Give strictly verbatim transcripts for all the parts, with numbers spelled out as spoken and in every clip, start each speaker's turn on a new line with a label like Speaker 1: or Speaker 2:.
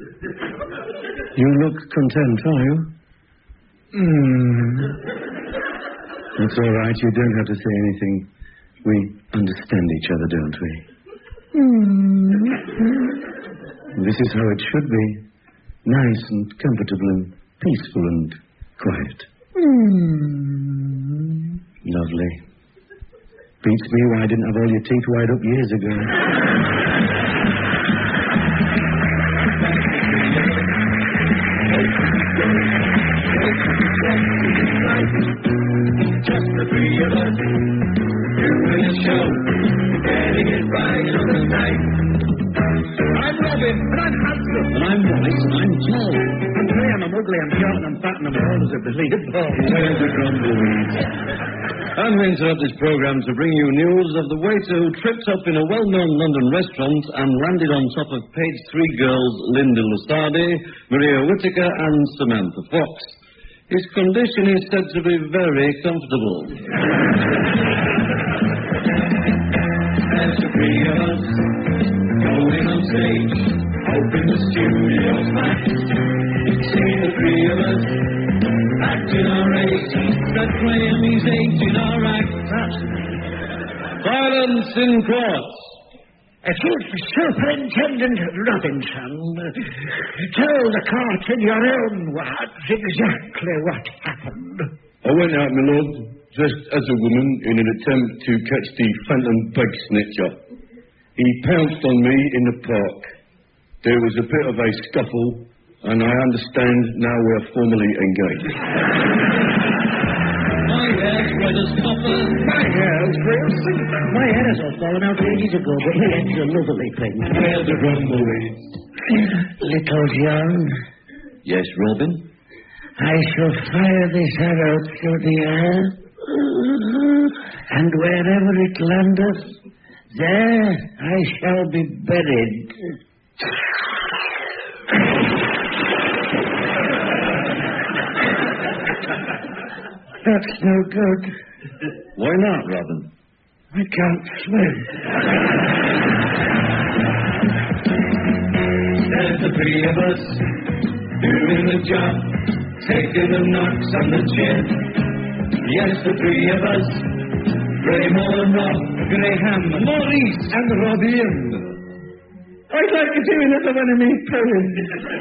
Speaker 1: You look content, are you? Hmm. It's all right. You don't have to say anything. We understand each other, don't we? Hmm. This is how it should be. Nice and comfortable and peaceful and quiet. Hmm. Lovely. Beats me why I didn't have all your teeth wired up years ago.
Speaker 2: Just the three of us doing a show, getting it right on the night. I'm Robin, and I'm handsome, and I'm Wallace, and I'm tall. I'm Graham, I'm ugly, I'm short, and I'm fat, and I'm old as a belated ball.
Speaker 3: Where's the grumbleweed? And we interrupt this programme to bring you news of the waiter who tripped up in a well-known London restaurant and landed on top of page three girls Linda Lusardi, Maria Whittaker, and Samantha Fox. His condition is said to be very comfortable.
Speaker 2: There's the three of us going on stage, hoping the studio's packed. See the three of us acting our age, but playing these aging our acts.
Speaker 3: Silence in court.
Speaker 4: Superintendent Robinson, tell the court in your own words exactly what happened.
Speaker 3: I went out, my lord, dressed as a woman in an attempt to catch the phantom bug snatcher. He pounced on me in the park. There was a bit of a scuffle, and I understand now we're formally engaged.
Speaker 2: My hair's red as copper.
Speaker 4: My hair's real silver. My hair has all fallen out ages ago, but my head's a lovely thing.
Speaker 2: Where's the grumbleweed?
Speaker 4: Little John,
Speaker 3: Yes, Robin?
Speaker 4: I shall fire this arrow through the air, and wherever it landeth, there I shall be buried. That's no good.
Speaker 3: Why not, Robin?
Speaker 4: I can't swim.
Speaker 2: There's the three of us doing the job, taking the knocks on the chin. Yes, the three of us, Raymond and Rob, Graham, Maurice and Robin.
Speaker 4: I'd like to do another one of my poems.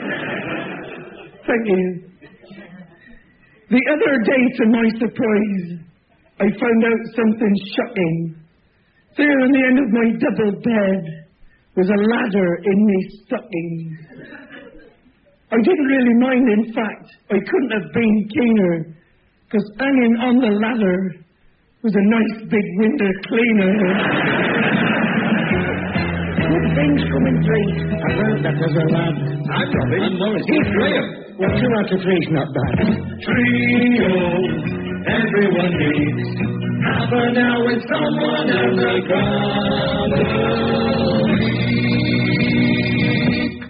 Speaker 4: Thank you. The other day, to my surprise, I found out something shocking. There on the end of my double bed was a ladder in my stockings. I didn't really mind, in fact. I couldn't have been keener, because hanging on the ladder was a nice big window cleaner. Good things come in threes. I learned that as a lad.
Speaker 2: I'm Robin. I'm Maurice. He's Graham.
Speaker 4: Well, two out of three's not bad.
Speaker 2: Trio, everyone needs half an hour with someone and the grumbleweed.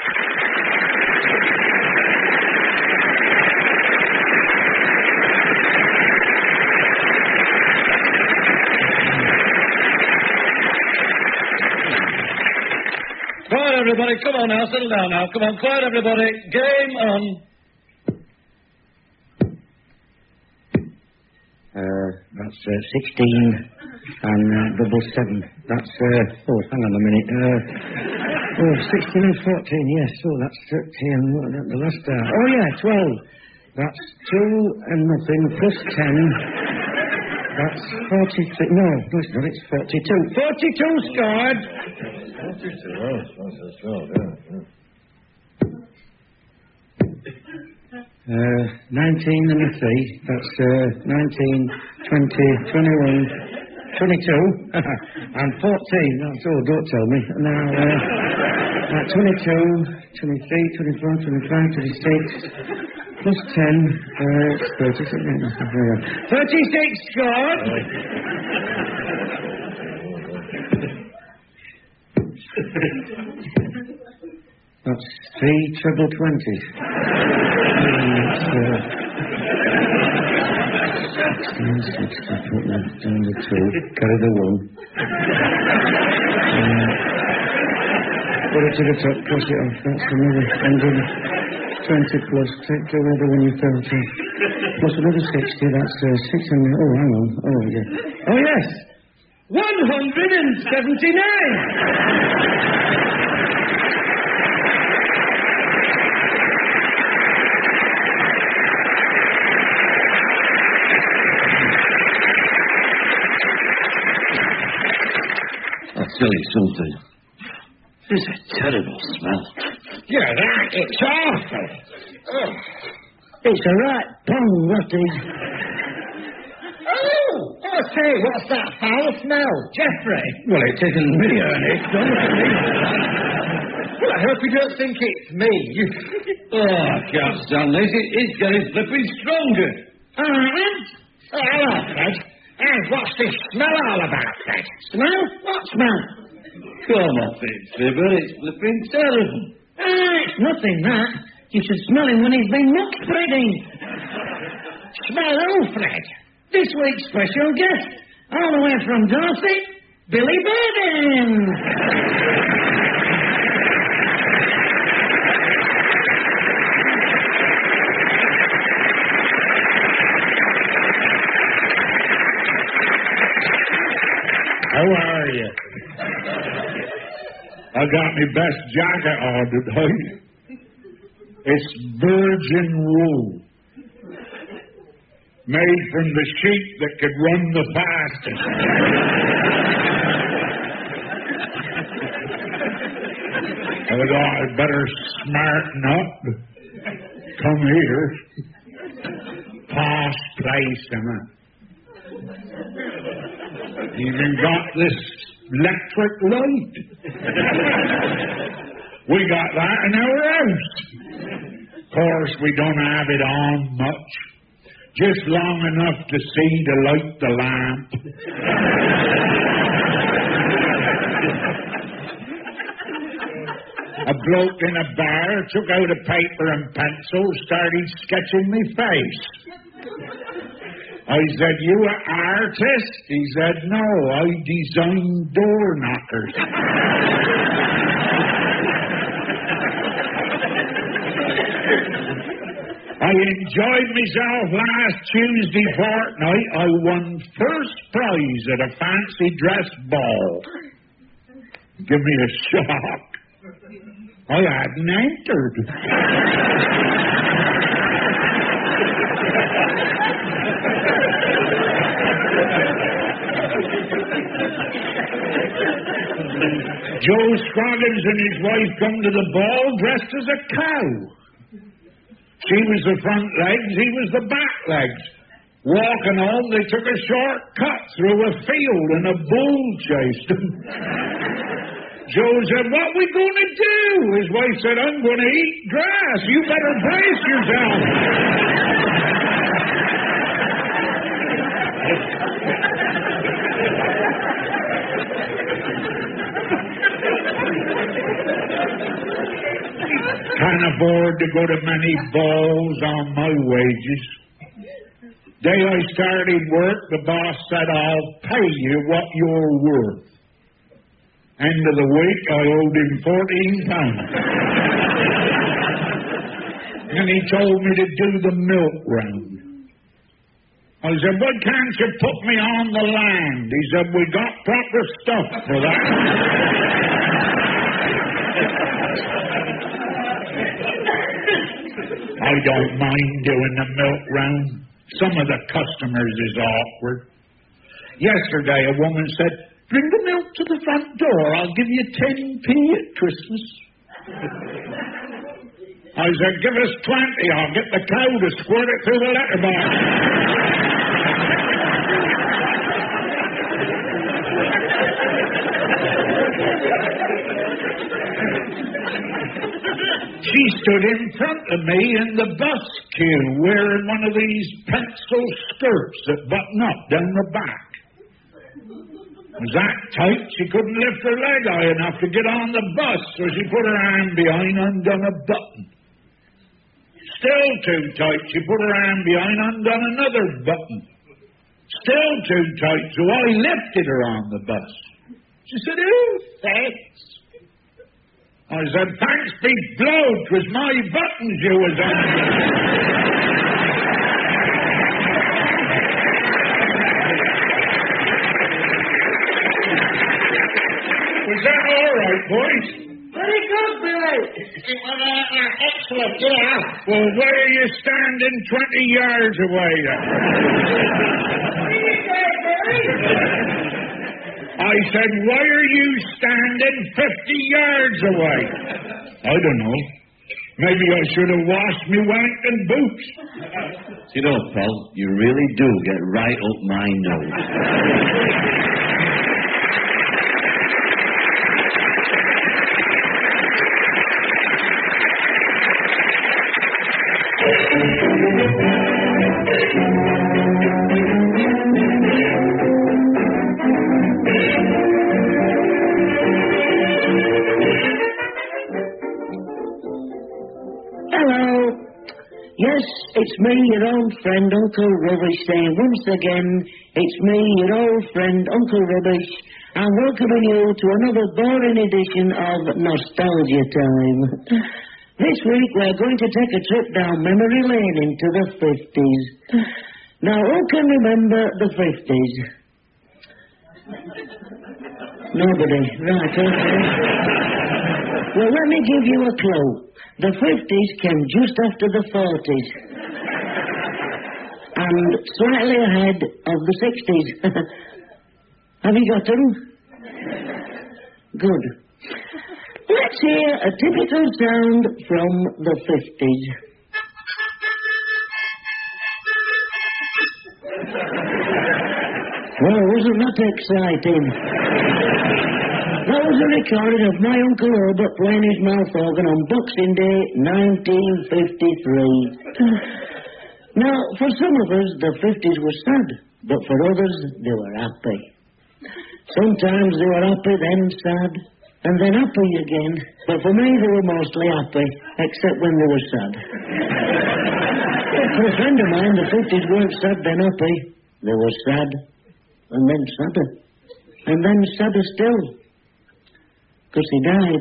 Speaker 3: Quiet, everybody. Come on now. Settle down now. Come on. Quiet, everybody. Game on.
Speaker 4: Uh, that's uh, sixteen and uh, double seven. That's, uh, oh, hang on a minute. Uh, oh, sixteen and fourteen, yes. Oh, that's thirteen. What about the last uh, Oh, yeah, twelve. That's two and nothing plus ten. That's forty-three. No, no, it's not. It's forty-two. forty-two scored.
Speaker 3: forty-two. Oh, that's right. Yeah, yeah.
Speaker 4: Uh, nineteen and a three. That's uh, nineteen, twenty, twenty-one, twenty-two, and fourteen. That's all. Don't tell me. Now, uh, uh, twenty-two, twenty-three, twenty-four, twenty-five, twenty-six, plus ten. Uh, it's thirty-six. thirty-six scored. That's three treble twenties. That's, uh, sixteen, sixteen, put that down the two, carry the one. Uh,
Speaker 1: Put it to the top, cross it off. That's another hundred twenty plus. Take away the one you fell to. Plus another sixty. That's uh, six hundred. Oh, hang on. Oh, yeah. Oh, yes. One hundred and seventy-nine.
Speaker 3: I'll tell you something. This is a terrible smell.
Speaker 4: You're right, it's awful. Oh. It's a right bong rotting. Oh, I say, what's that foul smell? Jeffrey?
Speaker 1: Well, it isn't me, Ernest. Don't look at me.
Speaker 4: Well, I hope you don't think it's me.
Speaker 3: Oh, gosh damn this. It, it's getting flipping stronger.
Speaker 4: Alright. Oh, hello, Fred. And what's this smell all about, Fred? Smell? What smell?
Speaker 3: Come off it, Fibber. It's flipping terrible.
Speaker 4: Ah, it's nothing, that. You should smell him when he's been muck spreading. Smell who, Fred? This week's special guest, all the way from Dorset, Billy Burden.
Speaker 5: How are you? I got my best jacket on tonight. It's virgin wool. Made from the sheep that could run the fastest. I thought I'd better smarten up. Come here. Posh place, am Even got this electric light. We got that in our house. Of course, we don't have it on much. Just long enough to see to light the lamp. A bloke in a bar took out a paper and pencil, started sketching me face. I said, "You an artist?" He said, "No, I design door knockers." I enjoyed myself last Tuesday fortnight. I won first prize at a fancy dress ball. Give me a shock. I hadn't entered. Joe Scroggins and his wife come to the ball dressed as a cow. She was the front legs, he was the back legs. Walking home, they took a short cut through a field and a bull chased them. Joe said, "What we going to do?" His wife said, "I'm going to eat grass. You better brace yourself." Can't afford to go to many balls on my wages. Day I started work, the boss said, "I'll pay you what you're worth." End of the week, I owed him fourteen pounds. And he told me to do the milk round. I said, "Why can't you put me on the land?" He said, "We got proper stuff for that." I don't mind doing the milk round. Some of the customers is awkward. Yesterday, a woman said, "Bring the milk to the front door. I'll give you ten p at Christmas." I said, "Give us twenty. I'll get the cow to squirt it through the letterbox." She stood in front of me in the bus queue wearing one of these pencil skirts that button up down the back. It was that tight she couldn't lift her leg high enough to get on the bus, so she put her hand behind and undone a button. Still too tight, she put her hand behind and undone another button. Still too tight, so I lifted her on the bus. She said, "Oh, thanks." I said, thanks be blowed, 'twas my buttons you was on. Was that all right, boys?
Speaker 4: Very good, Billy.
Speaker 6: It was uh, uh, excellent, yeah.
Speaker 5: Well, why are you standing twenty yards away then?
Speaker 4: What did you say, Billy?
Speaker 5: I said, why are you standing fifty yards away? I don't know. Maybe I should have washed me wanking boots.
Speaker 3: You know, pal, you really do get right up my nose.
Speaker 6: Hello. Yes, it's me, your old friend, Uncle Rubbish, saying once again, it's me, your old friend, Uncle Rubbish, and welcoming you to another boring edition of Nostalgia Time. This week we're going to take a trip down memory lane into the fifties. Now, who can remember the fifties? Nobody. Right, okay. Well, let me give you a clue. The fifties came just after the forties. And slightly ahead of the sixties. Have you got them? Good. Let's hear a typical sound from the fifties. Well, wasn't that exciting? That was a recording of my Uncle Herbert playing his mouth organ on Boxing Day, nineteen fifty-three. Now, for some of us, the fifties were sad, but for others, they were happy. Sometimes they were happy, then sad, and then happy again. But for me, they were mostly happy, except when they were sad. For a friend of mine, the fifties weren't sad, then happy. They were sad, and then sadder, and then sadder still. Because he died.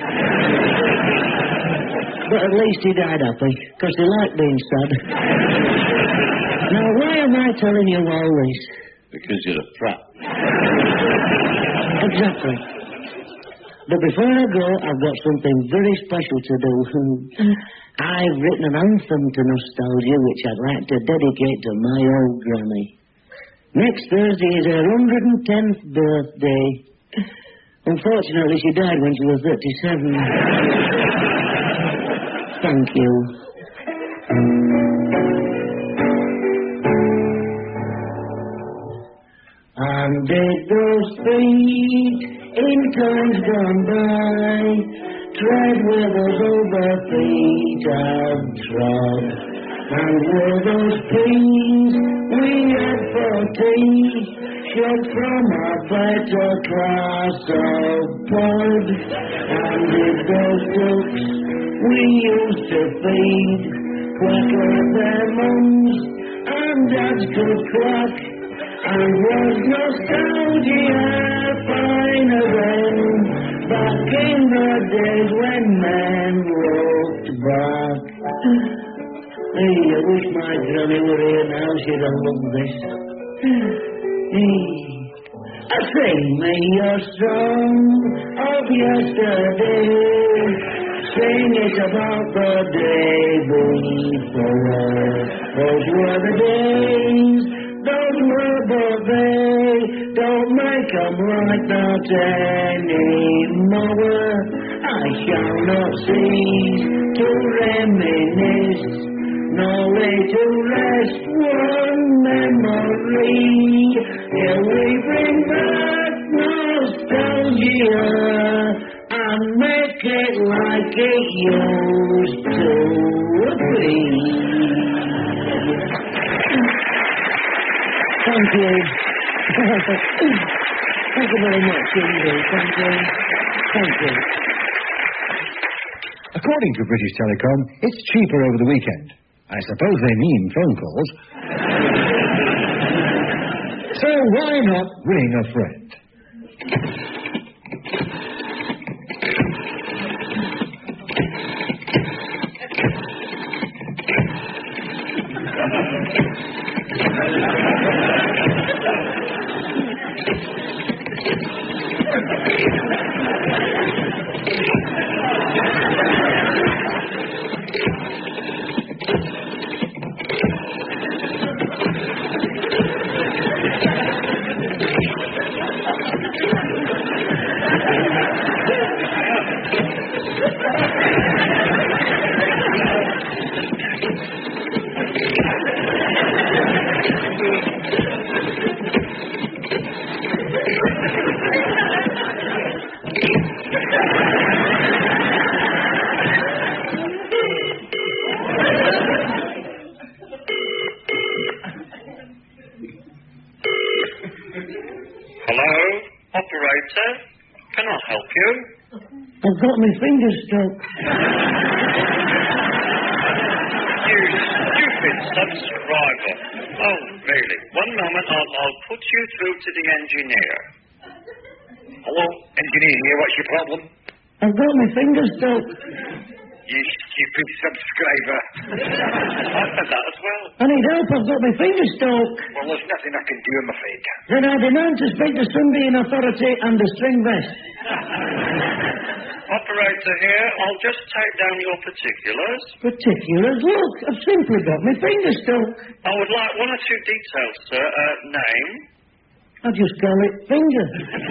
Speaker 6: But at least he died happy, because he liked being sad. Now, why am I telling you all this?
Speaker 3: Because you're a prat.
Speaker 6: Exactly. But before I go, I've got something very special to do. I've written an anthem to nostalgia, which I'd like to dedicate to my old granny. Next Thursday is her one hundred tenth birthday. Unfortunately, she died when she was thirty-seven. Thank you. And did those feet in times gone by tread where those over feet have trod? And were those pains we had for tea shed from our vital class of blood? And did those ducks we used to feed quack like their mums and dads could quack? And was nostalgia finer then, back in the days when men looked back? Hey, I wish my granny were here now, she'd have loved this. Hey, I sing me your song of yesterday, sing it about the day before. Those were the days, those were the they, don't make them like that anymore. I shall not cease to reminisce, no way to rest one memory. Here we bring back nostalgia and make it like it used to be. Thank you. Thank you very much, indeed. Thank you. Thank you.
Speaker 7: According to British Telecom, it's cheaper over the weekend. I suppose they mean phone calls. So why not ring a friend?
Speaker 6: got my fingers stuck.
Speaker 8: You stupid subscriber. Oh, really? One moment, I'll, I'll put you through to the engineer. Hello, engineer here. What's your problem?
Speaker 6: I've got my fingers stuck.
Speaker 8: You stupid subscriber. I've had that as well.
Speaker 6: I need help. I've got my fingers stuck.
Speaker 8: Well, there's nothing I can do, I'm afraid.
Speaker 6: Then I demand to speak to somebody in authority and the string vest.
Speaker 8: Operator here, I'll just take down your particulars.
Speaker 6: Particulars? Look, I've simply got my fingers stuck.
Speaker 8: I would like one or two details, sir. Uh, name.
Speaker 6: I just call it finger.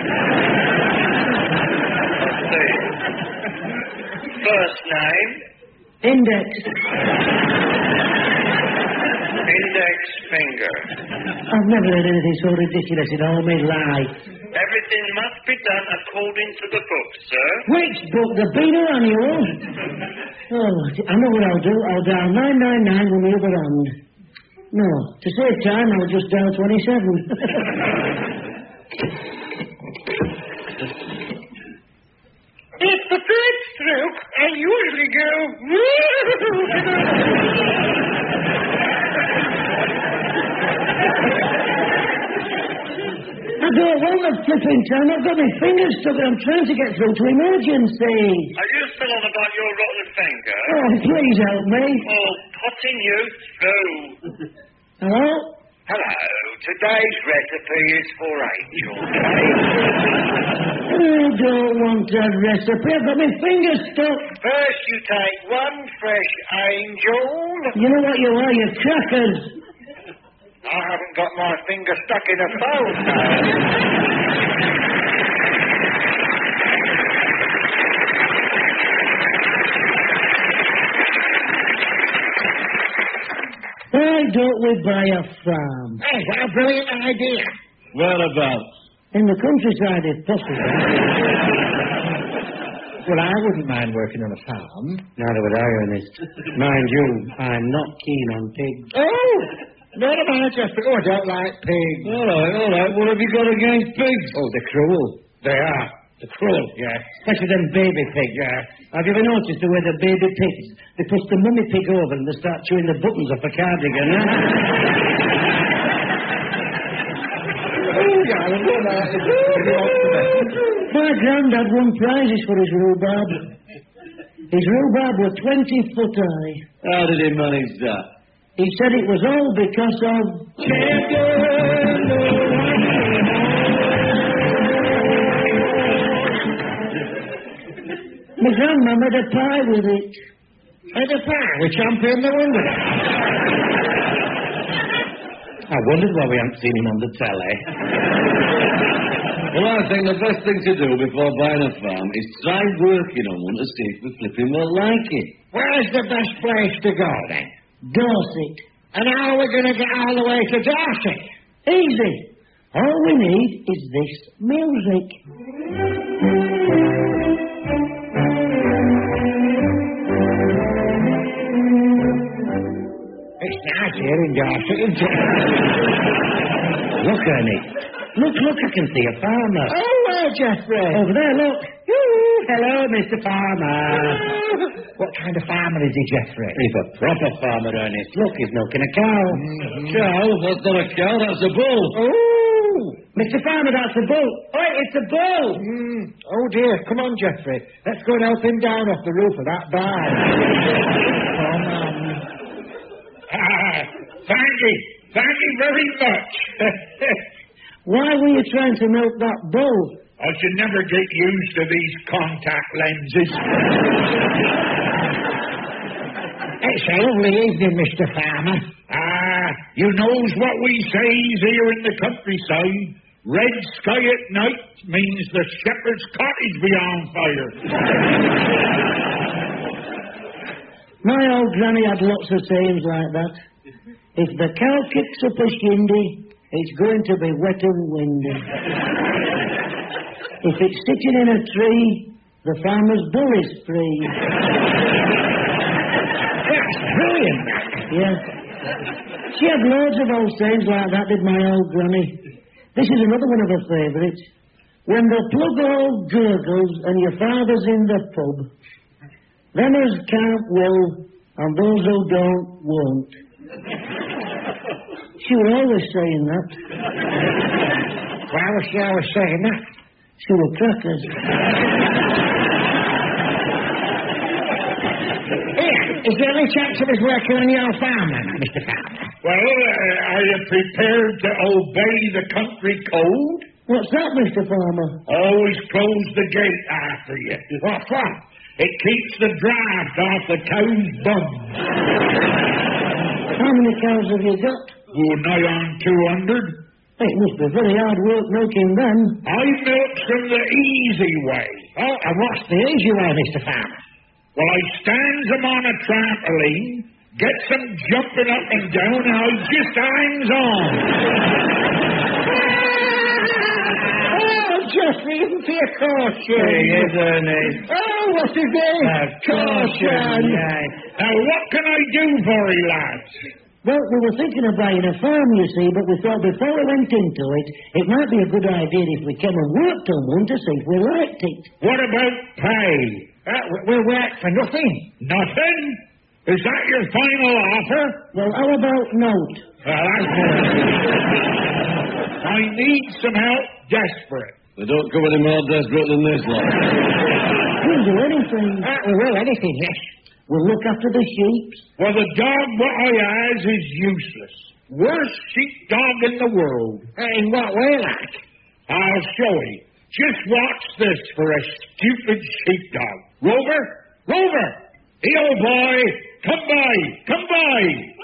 Speaker 8: Let's see. First name.
Speaker 6: Index.
Speaker 8: Index finger.
Speaker 6: I've never heard anything so ridiculous in all my life.
Speaker 8: Everything must be done according to the book, sir.
Speaker 6: Which book? The Beano Annual? Oh, I know what I'll do. I'll dial nine nine nine on the other hand. No, to save time, I'll just dial twenty-seven.
Speaker 8: If the third stroke, I usually go...
Speaker 6: I don't want the flipping time. I've got my fingers stuck and I'm trying to get through to emergency.
Speaker 8: Are you still on about your rotten finger?
Speaker 6: Oh, please help me.
Speaker 8: Oh, putting you through.
Speaker 6: Hello?
Speaker 8: Hello. Today's recipe is for Angel.
Speaker 6: I don't want a recipe. I've got my fingers stuck.
Speaker 8: First you take one fresh Angel.
Speaker 6: You know what you are? You're crackers.
Speaker 8: I haven't got my finger stuck in a phone.
Speaker 6: Why don't we buy a farm?
Speaker 8: Hey, what a brilliant idea.
Speaker 3: Whereabouts?
Speaker 6: In the countryside, if possible.
Speaker 7: Well, I wouldn't mind working on a farm.
Speaker 1: Neither would I, Ernest. Mind you, I'm not keen on pigs.
Speaker 7: Oh! Not about Jeffrey. Oh, I don't like pigs.
Speaker 3: All right, all right. What have you got against pigs?
Speaker 7: Oh, they're cruel. They are. They're cruel.
Speaker 6: Yeah. Especially them baby pigs. Yeah. Have you ever noticed the way the baby pigs, they push the mummy pig over and they start chewing the buttons off a cardigan, huh?
Speaker 7: Oh, yeah, I love that.
Speaker 6: My granddad won prizes for his rhubarb. His rhubarb were twenty foot high.
Speaker 3: How did he manage that?
Speaker 6: He said it was all because of... My grandma made a pie with it.
Speaker 7: Made a pie? We championed the win with it.
Speaker 1: I wondered why we hadn't seen him on the telly.
Speaker 3: Well, I think the best thing to do before buying a farm is try working on one to see if we flipping will like it.
Speaker 7: Where's the best place to go, then?
Speaker 6: Dorset.
Speaker 7: And how are we going to get all the way to Dorset?
Speaker 6: Easy. All we need is this music.
Speaker 7: It's nice here in Dorset, isn't it?
Speaker 1: Look, Ernest. Look, look, I can see a farmer.
Speaker 7: Oh, where, Jeffrey?
Speaker 6: Over there, look.
Speaker 1: Hello, Mister Farmer.
Speaker 7: What kind of farmer is he, Jeffrey?
Speaker 1: He's a proper farmer, Ernest. Look, he's milking a cow.
Speaker 3: Mm-hmm. Cow? That's not a cow, that's a bull.
Speaker 7: Oh!
Speaker 6: Mister Farmer, that's a bull. Oh, it's a bull.
Speaker 7: Mm. Oh, dear. Come on, Jeffrey. Let's go and help him down off the roof of that barn.
Speaker 5: Come on. Ah, thank you. Thank you very much.
Speaker 6: Why were you trying to milk that bull?
Speaker 5: I should never get used to these contact lenses.
Speaker 7: It's a lovely evening, Mister Farmer.
Speaker 5: Ah, you knows what we says here in the countryside. Red sky at night means the shepherd's cottage be on fire.
Speaker 6: My old granny had lots of sayings like that. If the cow kicks up a shindy, it's going to be wet and windy. If it's sitting in a tree, the farmer's bull is free.
Speaker 7: That's brilliant.
Speaker 6: Yeah. She had loads of old sayings like that, did my old granny. This is another one of her favourites. When the plug all gurgles and your father's in the pub, them as can't will, and those who don't won't. She was always saying that.
Speaker 7: Why was she always saying that?
Speaker 6: She were crackers.
Speaker 7: Here, is there any chance of us working on your farm, then, Mister Farmer?
Speaker 5: Well, uh, are you prepared to obey the country code?
Speaker 6: What's that, Mister Farmer?
Speaker 5: Always close the gate after you.
Speaker 7: What for?
Speaker 5: It keeps the draft off the cow's bum.
Speaker 6: How many cows have you got?
Speaker 5: Oh, nigh on two hundred.
Speaker 6: It must be very hard work milking them.
Speaker 5: I milk them the easy way.
Speaker 7: Oh, and what's the easy way, Mister Farmer?
Speaker 5: Well, I stands them on a trampoline, gets them jumping up and down, and I just hangs on.
Speaker 7: Oh, Geoffrey, isn't he a caution?
Speaker 3: Yes, Ernest.
Speaker 7: Oh, what's his name?
Speaker 3: A caution, yes.
Speaker 5: Now, what can I do for you, lads?
Speaker 6: Well, we were thinking of buying a farm, you see, but we thought before we went into it, it might be a good idea if we came and worked on one to see if we liked it.
Speaker 5: What about pay?
Speaker 7: Uh, we'll work for nothing.
Speaker 5: Nothing? Is that your final offer?
Speaker 6: Well, how about note?
Speaker 5: Well, that's more. I need some help desperate.
Speaker 3: They don't come any more desperate than this lot.
Speaker 6: We'll do anything.
Speaker 7: Uh, we will, anything, yes.
Speaker 6: We'll look after the sheep.
Speaker 5: Well, the dog what I has is useless. Worst sheepdog in the world.
Speaker 7: Uh, in what way, like?
Speaker 5: I'll show you. Just watch this for a stupid sheepdog. Rover? Rover! Hey, old boy! Come by! Come by!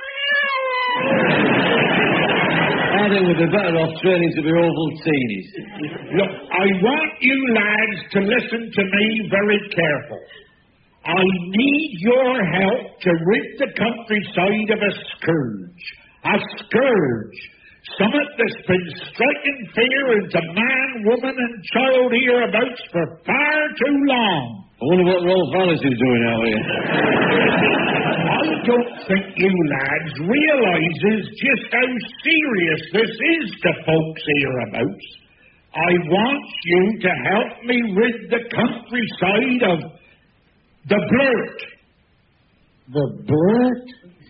Speaker 3: I think we'd be better off training to be Ovaltinis.
Speaker 5: Look, I want you lads to listen to me very careful. I need your help to rid the countryside of a scourge. A scourge. Something that's been striking fear into man, woman, and child hereabouts for far too long.
Speaker 3: I wonder what Rolf Alice is doing out here.
Speaker 5: I don't think you lads realizes just how serious this is to folks hereabouts. I want you to help me rid the countryside of the blurt.
Speaker 6: The blurt?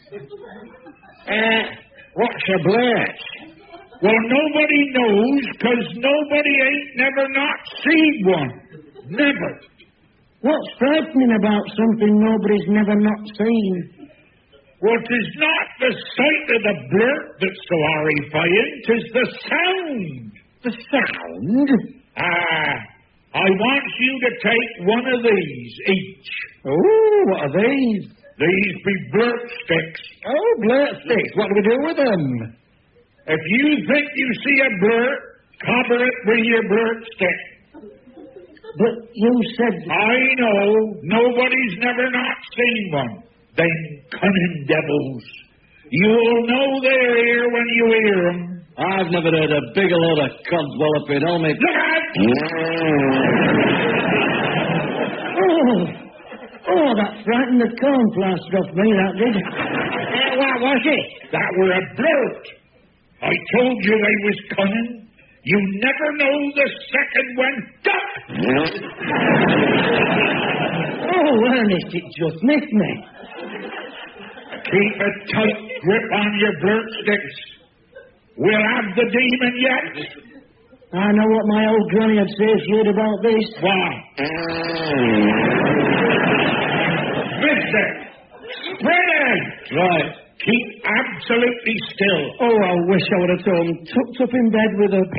Speaker 7: Uh, what's a blurt?
Speaker 5: Well, nobody knows because nobody ain't never not seen one. Never.
Speaker 6: What's frightening about something nobody's never not seen?
Speaker 5: Well, 'tis not the sight of the blurt that's so horrifying, 'tis the sound.
Speaker 7: The sound?
Speaker 5: Ah, I want you to take one of these each.
Speaker 7: Oh, what are these?
Speaker 5: These be blurt sticks.
Speaker 7: Oh, blurt sticks. What do we do with them?
Speaker 5: If you think you see a blurt, cover it with your blurt stick.
Speaker 6: But you said...
Speaker 5: I know. Nobody's never not seen one. Them cunning devils. You'll know they're here when you hear 'em.
Speaker 3: I've never heard a bigger load of codswalloping. I'll make...
Speaker 5: Look out!
Speaker 6: Oh, oh, that frightened the corn plaster off me, that did.
Speaker 7: Uh, what was it?
Speaker 5: That were a blurt. I told you they was cunning. You never know the second when... Duck!
Speaker 6: Oh, Ernest, it just missed me.
Speaker 5: Keep a tight grip on your blurt sticks. We'll have the demon yet.
Speaker 6: I know what my old granny had said if you'd about this.
Speaker 5: Why? Mister, spread out.
Speaker 3: Right.
Speaker 5: Keep absolutely still.
Speaker 6: Oh, I wish I would have told him. Tucked up in bed with a...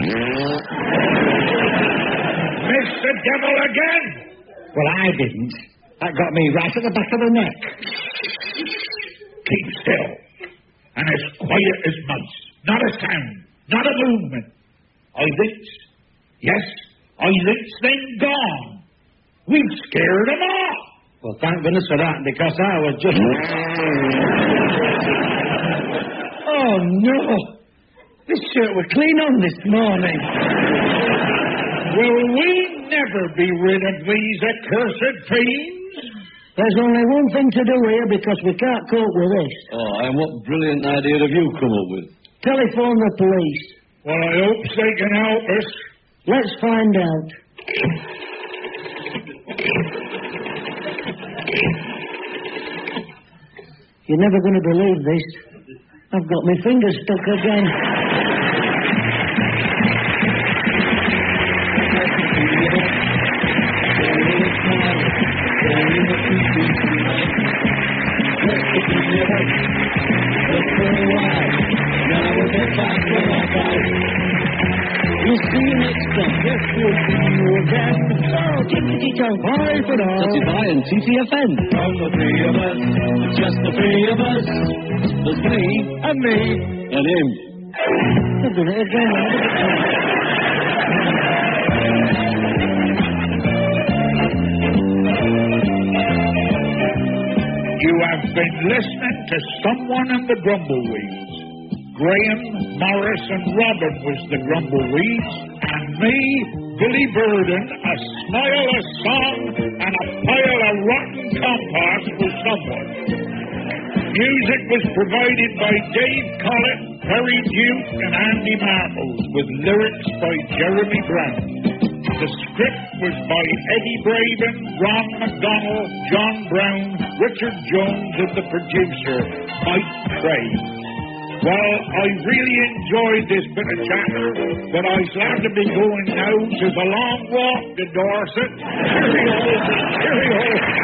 Speaker 5: Miss the devil again.
Speaker 7: Well, I didn't. That got me right at the back of the neck.
Speaker 5: Keep still. And as quiet as mice. Not a sound. Not a movement. I thinks. Yes, I thinks them gone. We've scared them off.
Speaker 6: Well, thank goodness for that, because I was just... Oh, no. This shirt was clean on this morning.
Speaker 5: Will we never be rid of these accursed fiends?
Speaker 6: There's only one thing to do here, because we can't cope with this.
Speaker 3: Oh, and what brilliant idea have you come up with?
Speaker 6: Telephone the police.
Speaker 5: Well, I hope they can help us.
Speaker 6: Let's find out. You're never going to believe this. I've got my fingers stuck again. We'll see you next time. Yes, we'll see you again. So, tickety-tock, bye for now.
Speaker 3: Justify and T T F N.
Speaker 2: From the three of us, just the three of us.
Speaker 3: There's me.
Speaker 6: And me.
Speaker 3: And him.
Speaker 6: I've done it again.
Speaker 5: You have been listening to Someone in the Grumbleweeds. Graham, Morris, and Robin was the Grumbleweeds, and me, Billy Burden, a smile, a song, and a pile of rotten compost was someone. Music was provided by Dave Collett, Perry Duke, and Andy Marbles, with lyrics by Jeremy Brown. The script was by Eddie Braben, Ron McDonnell, John Brown, Richard Jones, and the producer, Mike Craig. Well, I really enjoyed this bit of chatter, but I shall have to be going now. 'Tis a long walk to Dorset. Cheerio, cheerio.